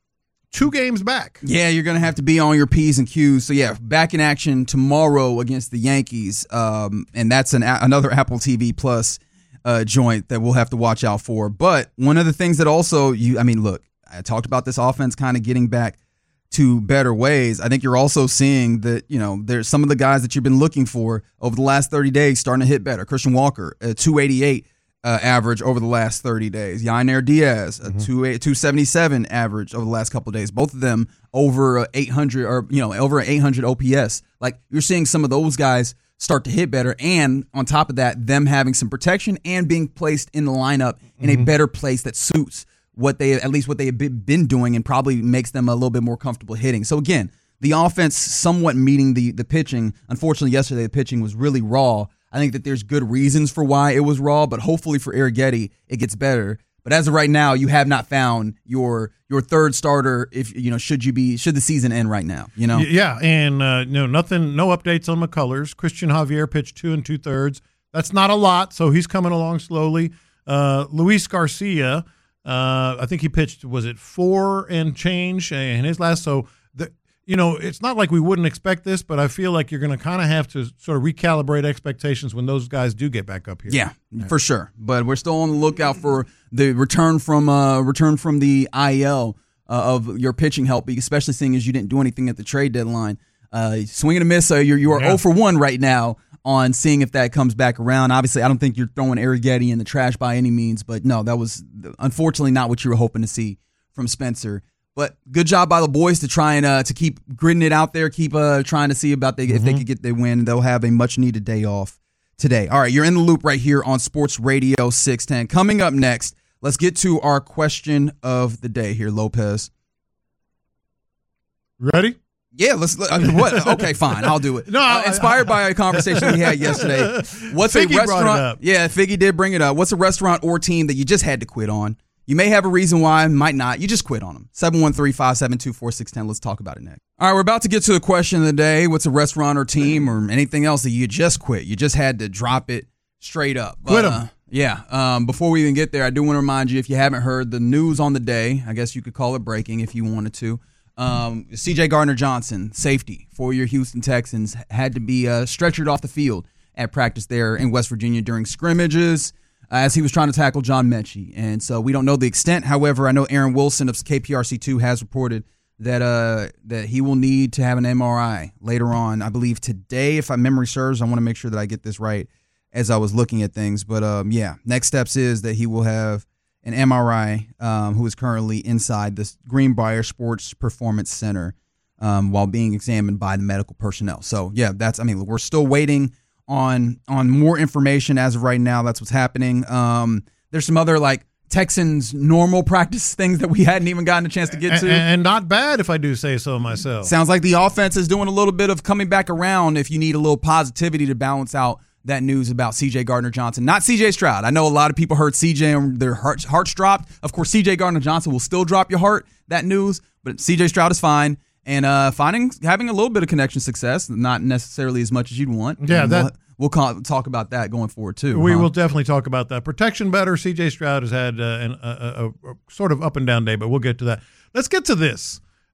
Two games back. Yeah, you're going to have to be on your P's and Q's. So, yeah, back in action tomorrow against the Yankees, um, and that's an another Apple T V Plus Uh, joint that we'll have to watch out for. But one of the things that also you, I mean, look, I talked about this offense kind of getting back to better ways. I think you're also seeing that, you know, there's some of the guys that you've been looking for over the last thirty days starting to hit better. Christian Walker, a two eighty-eight uh, average over the last thirty days. Yainer Diaz, a mm-hmm. two seventy-seven average over the last couple of days. Both of them over eight hundred or, you know, over eight hundred O P S. Like you're seeing some of those guys start to hit better, and on top of that, them having some protection and being placed in the lineup in mm-hmm. a better place that suits what they, at least what they have been doing, and probably makes them a little bit more comfortable hitting. So again, the offense somewhat meeting the the pitching. Unfortunately, yesterday the pitching was really raw. I think that there's good reasons for why it was raw, but hopefully for Arrighetti, it gets better. But as of right now, you have not found your your third starter. If you know, should you be should the season end right now? You know, yeah, and uh, no nothing, no updates on McCullers. Christian Javier pitched two and two thirds. That's not a lot, so he's coming along slowly. Uh, Luis Garcia, uh, I think he pitched was it four and change in his last. So the, you know, it's not like we wouldn't expect this, but I feel like you're going to kind of have to sort of recalibrate expectations when those guys do get back up here. Yeah, right. For sure. But we're still on the lookout for the return from uh, return from the I L uh, of your pitching help, especially seeing as you didn't do anything at the trade deadline. Uh, swing and a miss. Uh, you're you are yeah. zero for one right now on seeing if that comes back around. Obviously, I don't think you're throwing Arrighetti in the trash by any means, but no, that was unfortunately not what you were hoping to see from Spencer. But good job by the boys to try and uh, to keep gritting it out there, keep uh, trying to see about they, mm-hmm. if they could get their win. They'll have a much-needed day off today. All right, you're in the loop right here on Sports Radio six ten. Coming up next, let's get to our question of the day here, Lopez. Ready? Yeah, let's. I mean, what? Okay, fine, I'll do it. No, uh, inspired by a conversation we had yesterday. What's Figgy a restaurant? Brought it up. Yeah, Figgy did bring it up. What's a restaurant or team that you just had to quit on? You may have a reason why, might not. You just quit on them. seven one three, five seven two, four six one zero. Let's talk about it next. All right, we're about to get to the question of the day. What's a restaurant or team or anything else that you just quit? You just had to drop it straight up. Quit them. Uh, yeah. Um, before we even get there, I do want to remind you, if you haven't heard the news on the day, I guess you could call it breaking if you wanted to. Um, C J Gardner-Johnson, safety for your Houston Texans, had to be uh, stretchered off the field at practice there in West Virginia during scrimmages as he was trying to tackle John Mechie. And so we don't know the extent. However, I know Aaron Wilson of K P R C two has reported that uh, that he will need to have an M R I later on, I believe today, if my memory serves. I want to make sure that I get this right as I was looking at things. But, um, yeah, next steps is that he will have an M R I, um, who is currently inside this Greenbrier Sports Performance Center um, while being examined by the medical personnel. So, yeah, that's, I mean, we're still waiting on on more information as of right now. That's what's happening. Um, there's some other, like, Texans normal practice things that we hadn't even gotten a chance to get to. And, and not bad, if I do say so myself. Sounds like the offense is doing a little bit of coming back around if you need a little positivity to balance out that news about C J Gardner-Johnson. Not C J Stroud. I know a lot of people heard C J and their hearts, hearts dropped. Of course, C J Gardner-Johnson will still drop your heart, that news, but C J Stroud is fine. And uh, finding having a little bit of connection success, not necessarily as much as you'd want. Yeah, and that we'll, we'll call, talk about that going forward, too. We huh? will definitely talk about that. Protection better. C J Stroud has had uh, an, a, a, a sort of up and down day, but we'll get to that. Let's get to this.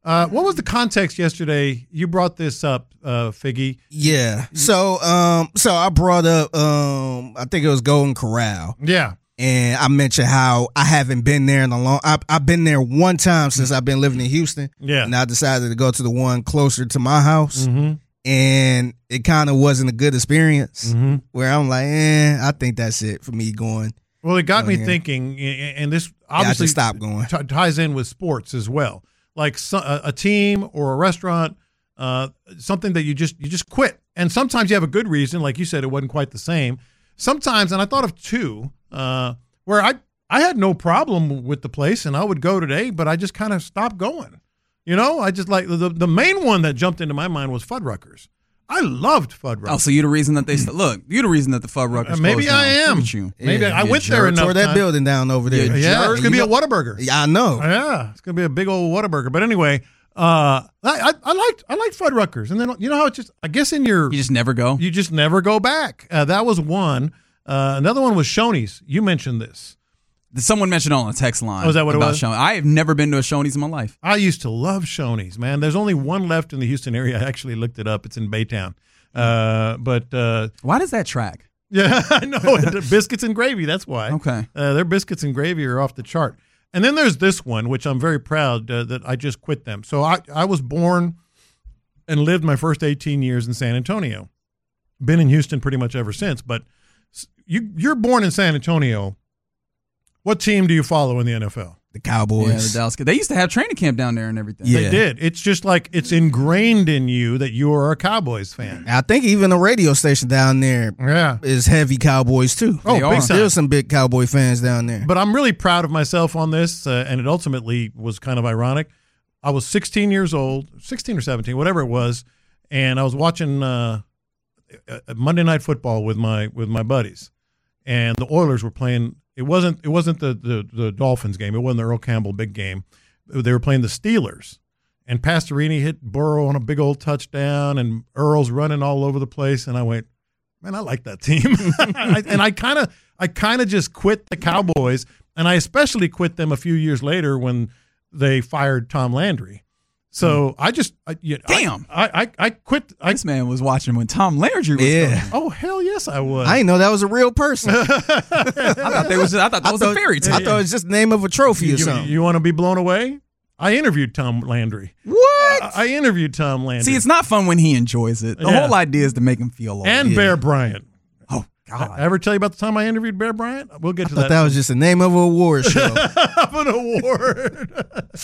Uh, what was the context yesterday? You brought this up, uh, Figgy. Yeah. So, um, so I brought up, um, I think it was Golden Corral. Yeah. And I mentioned how I haven't been there in a long. I, I've been there one time since I've been living in Houston. Yeah. And I decided to go to the one closer to my house, mm-hmm. and it kind of wasn't a good experience. Mm-hmm. Where I'm like, eh, I think that's it for me going. Well, it got Oh, me yeah. thinking, and this Yeah, I obviously just stopped going. t- ties in with sports as well. Like so, a, a team or a restaurant, uh, something that you just you just quit. And sometimes you have a good reason, like you said, it wasn't quite the same. Sometimes, and I thought of two, uh, where I I had no problem with the place, and I would go today, but I just kind of stopped going. You know, I just like the the main one that jumped into my mind was Fuddruckers. I loved Fuddruckers. Oh, so you're the reason that they st- look. You're the reason that the Fuddruckers. Uh, maybe closed down. I am. Look at you. Maybe Yeah, I you went there jerk. enough Tore that time. building down over there. You Yeah, jerk. it's gonna You be know- a Whataburger. Yeah, I know. Yeah, it's gonna be a big old Whataburger. But anyway, uh, I, I I liked I liked Fuddruckers, and then you know how it just I guess in your You just never go. you just never go back. Uh, that was one. Uh, another one was Shoney's. You mentioned this. Someone mentioned on a text line. Oh, is that what it about was? Shoney. I have never been to a Shoney's in my life. I used to love Shoney's, man. There's only one left in the Houston area. I actually looked it up. It's in Baytown. Uh, but uh, Why does that track? yeah, I know. Biscuits and gravy. That's why. Okay. Uh, their biscuits and gravy are off the chart. And then there's this one, which I'm very proud uh, that I just quit them. So I, I was born and lived my first eighteen years in San Antonio. Been in Houston pretty much ever since. But s- you, you're born in San Antonio. What team do you follow in the N F L? The Yeah, the Cowboys. Dallas. They used to have training camp down there and everything. Yeah. They did. It's just like it's ingrained in you that you are a Cowboys fan. I think even the radio station down there Yeah. is heavy Cowboys too. Oh, They big are. time. There's some big Cowboy fans down there. But I'm really proud of myself on this, uh, and it ultimately was kind of ironic. I was sixteen years old, sixteen or seventeen, whatever it was, and I was watching uh, uh, Monday Night Football with my with my buddies, and the Oilers were playing. It wasn't it wasn't the, the the Dolphins game. It wasn't the Earl Campbell big game. They were playing the Steelers, and Pastorini hit Burrow on a big old touchdown, and Earl's running all over the place, and I went, man, I like that team. I, and I kind of I kind of just quit the Cowboys, and I especially quit them a few years later when they fired Tom Landry. So I just I, yeah, Damn. I, I I quit. I, This man was watching when Tom Landry was Yeah. going. oh hell yes, I was. I didn't know that was a real person. I I thought they was. I thought that was a fairy tale. I thought it was just the name of a trophy you, or something. you want to be blown away? I interviewed Tom Landry. What? I, I interviewed Tom Landry. See, it's not fun when he enjoys it. The Yeah. whole idea is to make him feel old. and yeah. Bear Bryant. Oh God. I ever tell you about the time I interviewed Bear Bryant? We'll get to I thought that. that was just the name of an award show. of an award.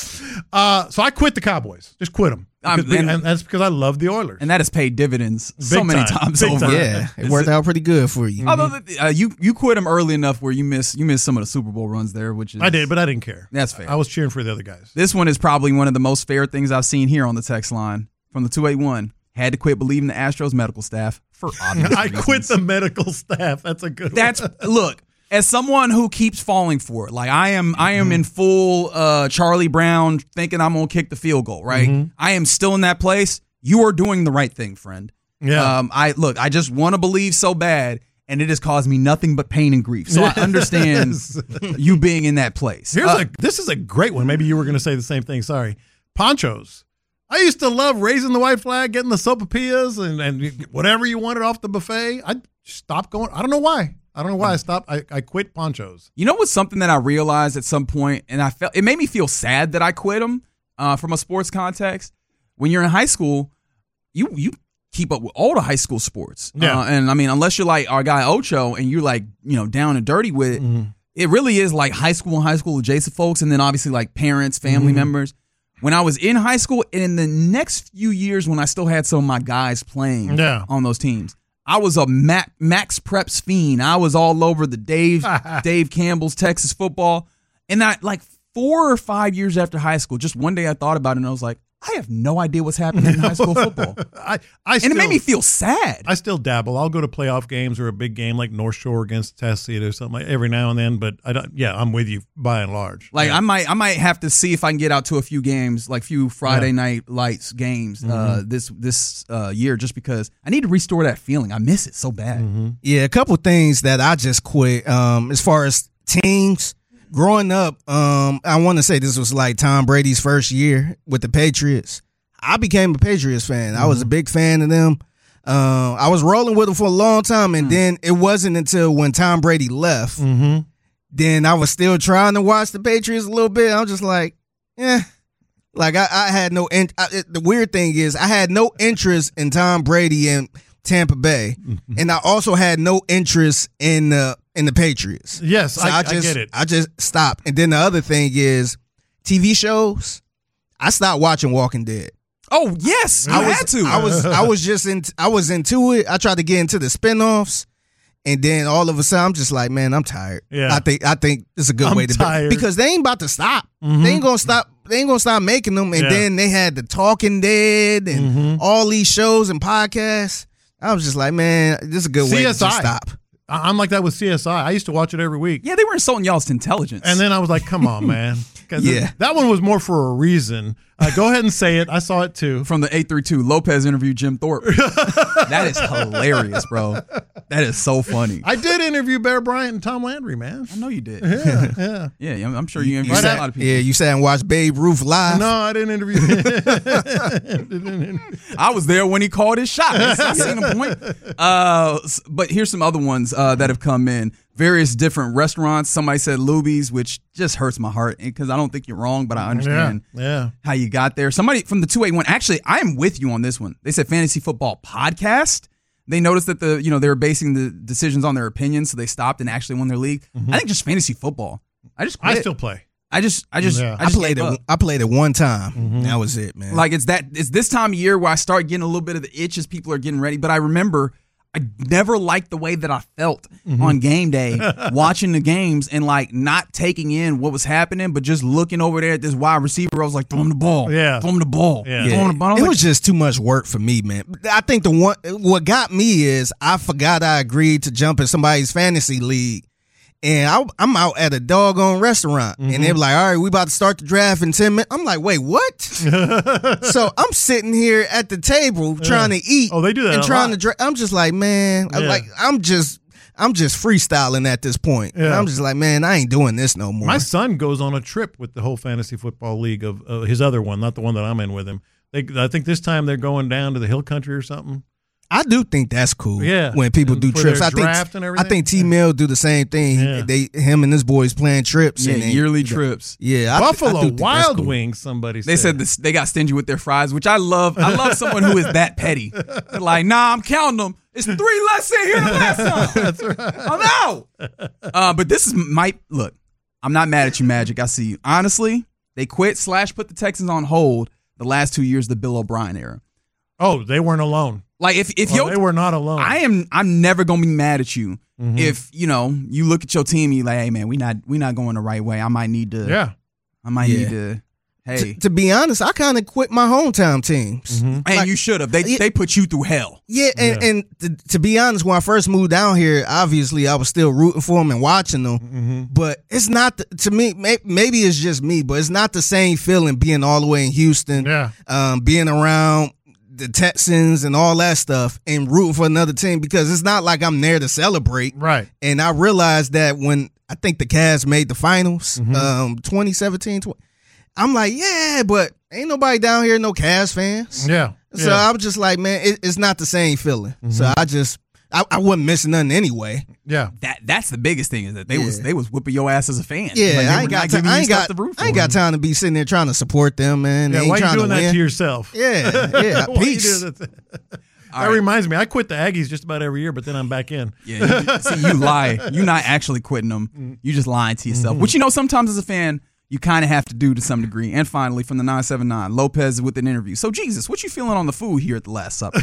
uh, so I quit the Cowboys. Just quit them. Um, Because- and- and that's because I love the Oilers. And that has paid dividends so Big many time. times Big over. time. Yeah, it worked out pretty good for you. Although the- uh, you you quit him early enough where you miss you missed some of the Super Bowl runs there, which is I did, but I didn't care. That's fair. I was cheering for the other guys. This one is probably one of the most fair things I've seen here on the text line from the two eight one. Had to quit believing the Astros medical staff for obvious I reasons. quit the medical staff. That's a good That's one. look, as someone who keeps falling for it, like I am I Mm-hmm. am in full uh, Charlie Brown thinking I'm gonna kick the field goal, right? Mm-hmm. I am still in that place. You are doing the right thing, friend. Yeah. Um, I look, I just want to believe so bad, and it has caused me nothing but pain and grief. So I understand Yes. you being in that place. Here's Uh, a this is a great one. Maybe you were going to say the same thing. Sorry. Ponchos. I used to love raising the white flag, getting the sopapillas, and, and whatever you wanted off the buffet. I stopped going. I don't know why. I don't know why I stopped. I, I quit ponchos. You know what's something that I realized at some point, and I felt it made me feel sad that I quit them uh, from a sports context. When you're in high school, you you keep up with all the high school sports. Yeah. Uh, and I mean, unless you're like our guy Ocho and you're like, you know, down and dirty with it, Mm-hmm. it really is like high school and high school adjacent folks, and then obviously like parents, family Mm-hmm. members. When I was in high school and in the next few years when I still had some of my guys playing Yeah. on those teams, I was a Mac, Max Preps fiend. I was all over the Dave Dave Campbell's Texas football. And I like four or five years after high school, just one day I thought about it and I was like, I have no idea what's happening in high school football. I, I And still, it made me feel sad. I still dabble. I'll go to playoff games or a big game like North Shore against Tennessee or something like every now and then. But I don't. Yeah, I'm with you by and large. Like yeah. I might, I might have to see if I can get out to a few games, like few Friday Yeah. night lights games uh, Mm-hmm. this this uh, year, just because I need to restore that feeling. I miss it so bad. Mm-hmm. Yeah, a couple things that I just quit. Um, as far as teams, growing up, um, I want to say this was like Tom Brady's first year with the Patriots. I became a Patriots fan. Mm-hmm. I was a big fan of them. Uh, I was rolling with them for a long time, and mm-hmm. then it wasn't until when Tom Brady left, mm-hmm. then I was still trying to watch the Patriots a little bit. I was just like, eh. Like, I, I had no in- – the weird thing is I had no interest in Tom Brady and Tampa Bay, mm-hmm. and I also had no interest in the in the Patriots. Yes, so I, I, just, I get it. I just stopped. And then the other thing is T V shows. I stopped watching Walking Dead. Oh yes, you I was, had to. I was I was just in I was into it. I tried to get into the spinoffs, and then all of a sudden I'm just like, man, I'm tired. Yeah. I think I think it's a good I'm way to tired. do it. Because they ain't about to stop. Mm-hmm. They ain't gonna stop. They ain't gonna stop making them. And Yeah. then they had the Talking Dead and Mm-hmm. all these shows and podcasts. I was just like, man, this is a good way to C S I. just stop. I- I'm like that with C S I. I used to watch it every week. Yeah, they were insulting y'all's intelligence. And then I was like, come on, man. 'Cause Yeah. That one was more for a reason. Uh, go ahead and say it. I saw it too. From the eight three two, Lopez interviewed Jim Thorpe. That is hilarious, bro. That is so funny. I did interview Bear Bryant and Tom Landry, man. I know you did. Yeah, yeah. Yeah, I'm I'm sure you You interviewed sat, a lot of people. yeah, you sat and watched Babe Ruth live. No, I didn't interview him. I was there when he called his shot. I seen him point. Uh, s- but here's some other ones uh, that have come in. Various different restaurants. Somebody said Luby's, which just hurts my heart because I don't think you're wrong, but I understand Yeah, yeah. how you got there. Somebody from the two eighty-one. Actually, I am with you on this one. They said fantasy football podcast. They noticed that the you know they were basing the decisions on their opinions, so they stopped and actually won their league. I think just fantasy football. I just quit. I still play. I just I just Yeah. I I just played gave it. up. I played it one time. That was it, man. Like it's that it's this time of year where I start getting a little bit of the itch as people are getting ready. But I remember I never liked the way that I felt Mm-hmm. on game day watching the games and like not taking in what was happening, but just looking over there at this wide receiver. I was like, throw him the ball. Yeah. Throw him the ball. Yeah. Throw him the ball. I It was was just too much work for me, man. I think the one what got me is I forgot I agreed to jump in somebody's fantasy league, and I, I'm out at a doggone restaurant, Mm-hmm. and they're like, "All right, we about to start the draft in ten minutes." I'm like, "Wait, what?" So I'm sitting here at the table trying to eat. Oh, they do that and a trying lot. to. Dra- I'm just like, man, I'm Yeah. like I'm just. I'm just freestyling at this point. Yeah. I'm just like, man, I ain't doing this no more. My son goes on a trip with the whole fantasy football league of uh, his other one, not the one that I'm in with him. They, I think this time they're going down to the hill country or something. I do think that's cool. Yeah. when people And do for trips, their I think draft and I everything? think T Mill do the same thing. Yeah. They, him and his boys playing trips. yeah, and they- yearly trips. Yeah, I, Buffalo I do think that's Wild cool. Wings, somebody said. They said this, they got stingy with their fries, which I love. I love someone who is that petty. They're like, nah, I'm counting them. It's three less in here than last time. That's right. I'm out. Uh, but this is might look. I'm not mad at you, Magic. I see you. Honestly, they quit slash put the Texans on hold the last two years of the Bill O'Brien era. Oh, they weren't alone. Like if if Oh, you they were not alone. I am I'm never gonna be mad at you Mhm. if you know you look at your team and you like, hey man, we not we not going the right way. I might need to. Yeah. I might Yeah. need to. Hey, T- to be honest, I kind of quit my hometown teams. Mhm. and like- you should have. They Yeah. they put you through hell. Yeah, and, Yeah. and to, to be honest, when I first moved down here, obviously I was still rooting for them and watching them. Mm-hmm. But it's not the, to me. May, maybe it's just me, but it's not the same feeling being all the way in Houston, Yeah. um, being around the Texans and all that stuff, and rooting for another team because it's not like I'm there to celebrate. Right. And I realized that when I think the Cavs made the finals, Mm-hmm. um, twenty seventeen, twenty, I'm like, yeah, but ain't nobody down here, no Cavs fans. Yeah. So yeah. I'm just like, man, it, it's not the same feeling. Mm-hmm. So I just, I, I wasn't missing nothing anyway. yeah. That that's the biggest thing is that they Yeah. was they was whipping your ass as a fan. Yeah, Like, they I were ain't got, not ti- giving I you ain't stuff got, to root for. I ain't got time to be sitting there trying to support them, man. Yeah, They ain't why are you trying doing to that win. to yourself? Yeah, yeah, Why you peace. doing that? That All right. reminds me, I quit the Aggies just about every year, but then I'm back in. Yeah, you, see, you lie. You're not actually quitting them. You just lying to yourself. Mm-hmm. Which you know, sometimes as a fan, you kind of have to do to some degree. And finally, from the nine seven nine, Lopez with an interview. So, Jesus, what you feeling on the food here at the Last Supper?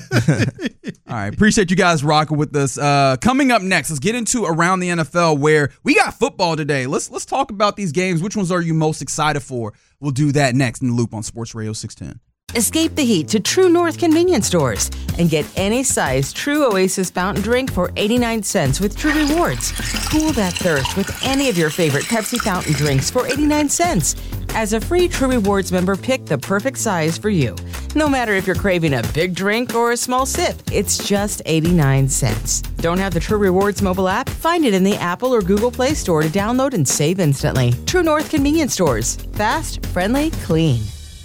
All right, appreciate you guys rocking with us. Uh, coming up next, let's get into Around the N F L, where we got football today. Let's let's talk about these games. Which ones are you most excited for? We'll do that next in the Loop on Sports Radio six ten. Escape the heat to True North convenience stores and get any size True Oasis fountain drink for eighty-nine cents with True Rewards. Cool that thirst with any of your favorite Pepsi fountain drinks for eighty-nine cents. As a free True Rewards member, pick the perfect size for you. No matter if you're craving a big drink or a small sip, it's just eighty-nine cents. Don't have the True Rewards mobile app? Find it in the Apple or Google Play Store to download and save instantly. True North Convenience Stores. Fast, friendly, clean.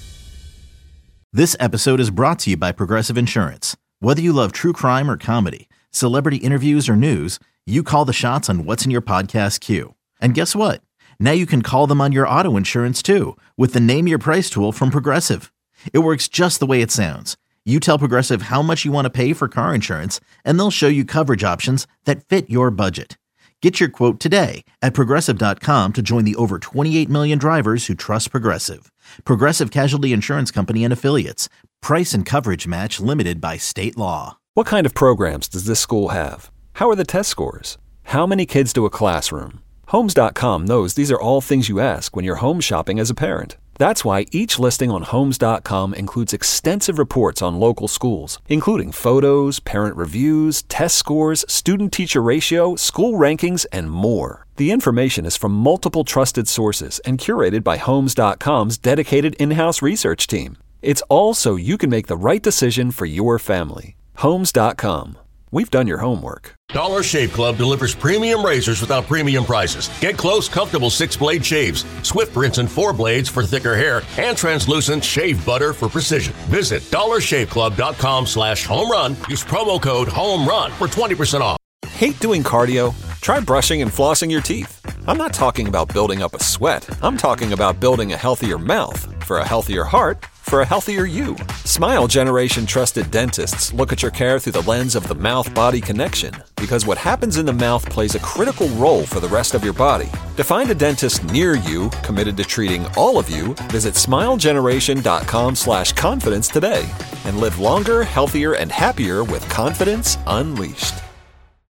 This episode is brought to you by Progressive Insurance. Whether you love true crime or comedy, celebrity interviews or news, you call the shots on what's in your podcast queue. And guess what? Now you can call them on your auto insurance too with the Name Your Price tool from Progressive. It works just the way it sounds. You tell Progressive how much you want to pay for car insurance, and they'll show you coverage options that fit your budget. Get your quote today at Progressive dot com to join the over twenty-eight million drivers who trust Progressive. Progressive Casualty Insurance Company and Affiliates. Price and coverage match limited by state law. What kind of programs does this school have? How are the test scores? How many kids do a classroom? Homes dot com knows these are all things you ask when you're home shopping as a parent. That's why each listing on Homes dot com includes extensive reports on local schools, including photos, parent reviews, test scores, student-teacher ratio, school rankings, and more. The information is from multiple trusted sources and curated by Homes dot com's dedicated in-house research team. It's all so you can make the right decision for your family. Homes dot com. We've done your homework. Dollar Shave Club delivers premium razors without premium prices. Get close, comfortable six-blade shaves, Swift rinse and four blades for thicker hair, and translucent shave butter for precision. Visit dollar shave club dot com slash home run. Use promo code HOMERUN for twenty percent off. Hate doing cardio? Try brushing and flossing your teeth. I'm not talking about building up a sweat. I'm talking about building a healthier mouth for a healthier heart for a healthier you. Smile Generation trusted dentists look at your care through the lens of the mouth-body connection, because what happens in the mouth plays a critical role for the rest of your body. To find a dentist near you committed to treating all of you, visit smile generation dot com slash confidence today and live longer, healthier, and happier with confidence unleashed.